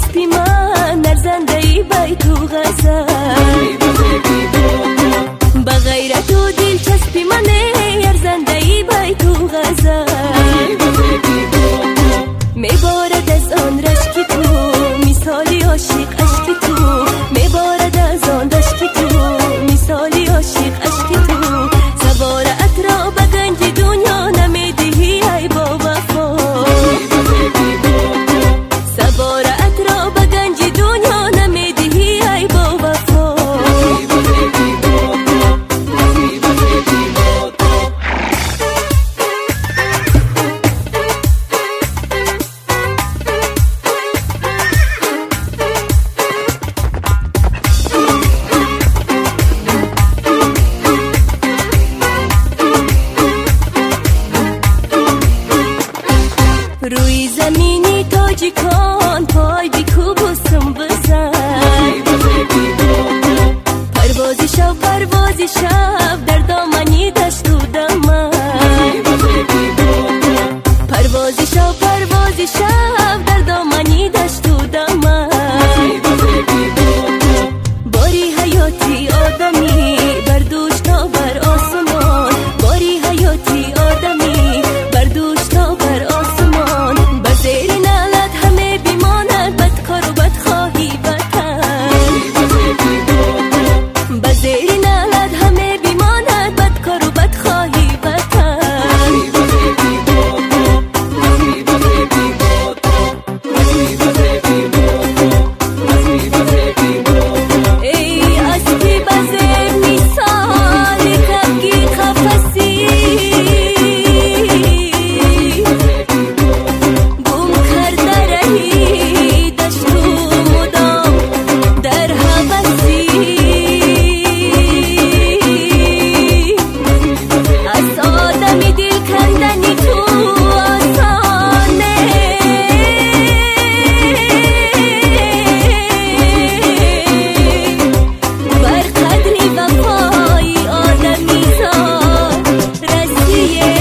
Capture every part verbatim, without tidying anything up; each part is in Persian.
چسبی من نرزنده ای بی تو غزل با غیرت و دل چسبی من ارزنده ای بی تو غزل میبارد از آن رشک تو مثالی عاشق اشک تو میبارد از آن رشک تو مثالی عاشق اشک تو سوارت را به گنج دنیا نمیدهی ای با وفا سوارت را به گنج دنیا نمیدهی ای با وفا روی زمینی تاجی کن پای بیکوب و سم بزن پروازی شب پروازی شب در دامنی دشت و دمن پروازی شب پروازی شب در دامنی دشت و دمن باری حیاتی آدمی بردوش تا بر آسمان باری حیاتی آدمی بردوش تا بر آسمان بزیر نالت همه بیمانند بدکار و بدخواهی وطن بزیر نالت همه بیمانند بدکار و بدخواهی وطن ای اسکی بزیر مثال کبگی خفصی گم کرده رهی دشت و مدام در حوثی از آدمی دل کندنی تو آسانه بر قدری وفای آدمی زاد رسیه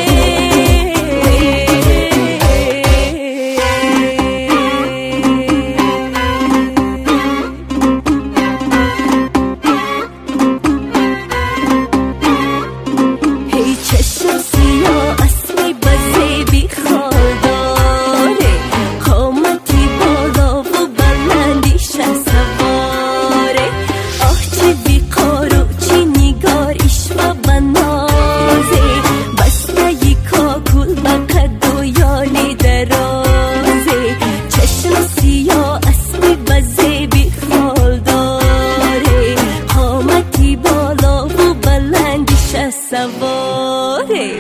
هی چشم سیاه اسمی بزی بی خالداره قامتی بالا و بلندی شه سواره آه چی بیقار و چی نگار ایشوا بنازه بسته ی کاکل بقد و یالی درازه چشم سیاه اسمی بزی بی خالداره قامتی بالا و بلندی شه سواره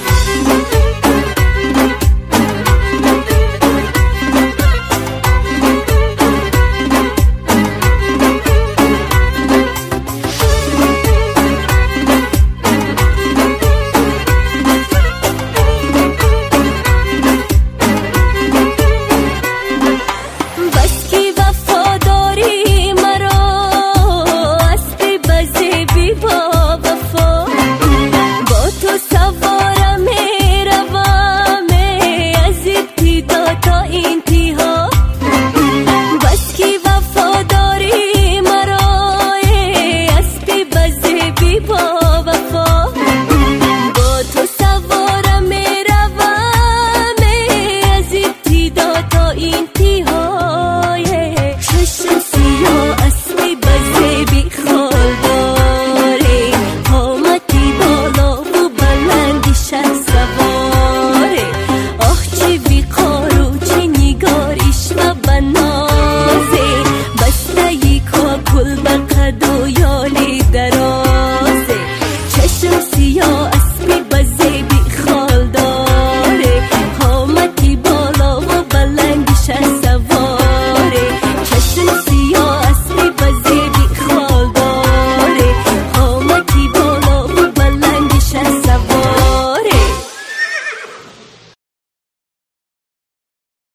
بس کی وفاداری مرا اسبی بزی بی با وفا با تو سوارم میروم از ابتدا تا انتها بس کی وفاداری مرا اسبی بزی بی با وفا با تو سوارم میروم از ابتدا تا انتهای چشم سیاه اسمی بزی بی خالداره قامتی بالا و بلندی شه سواره آه چی بیقار و چی نگار ایشوا بنازه بسته ی کاکل بقد و